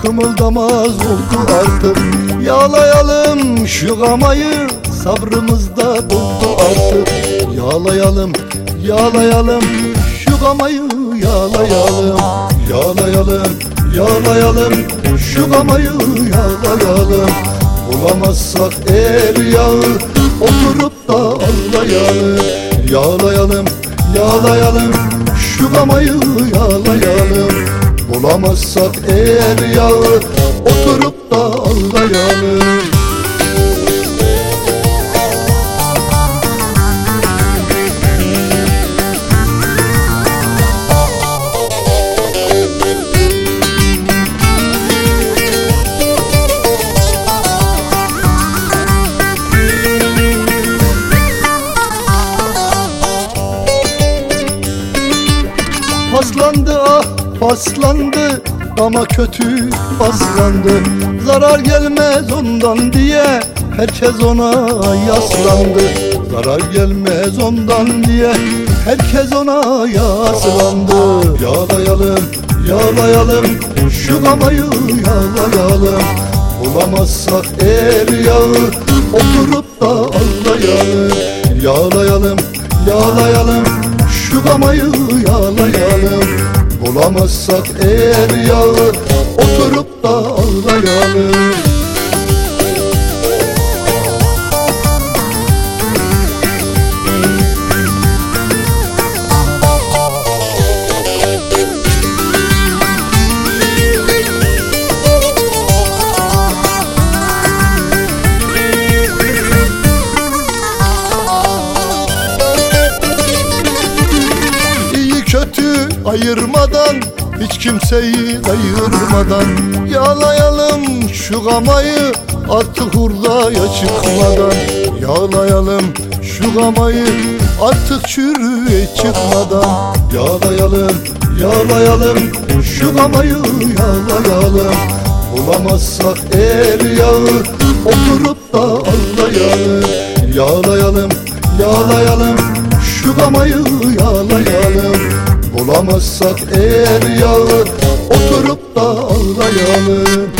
kımıldamaz oldu artık. Yağlayalım şu gamayı, sabrımız da doldu artık. Yağlayalım, yağlayalım şu gamayı, yağlayalım. Yağlayalım, yağlayalım şu gamayı, yağlayalım. Bulamazsak eğer yağı, oturup da ağlayalım. Yağlayalım, yağlayalım şu gamayı, yağlayalım. Bulamazsak eğer yağı, oturup da ağlayalım. Paslandı ah paslandı ama kötü paslandı. Zarar gelmez ondan diye herkes ona yaslandı. Zarar gelmez ondan diye herkes ona yaslandı. Yağlayalım, yağlayalım şu gamayı, yağlayalım. Bulamazsak eğer yağı, oturup da ağlayalım. Yağlayalım, yağlayalım şu gamayı, yağlayalım. Bulamazsak eğer yağı, oturup da ağlayalım. Kötü ayırmadan, hiç kimseyi ayırmadan yağlayalım şu gamayı, artık hurdaya çıkmadan. Yağlayalım şu gamayı, artık çürüye çıkmadan. Yağlayalım, yağlayalım şu gamayı, yağlayalım. Bulamazsak eğer yağı, oturup da ağlayalım. Yağlayalım, yağlayalım şu gamayı, yağlayalım. Bulamazsak eğer yağı, oturup da ağlayalım.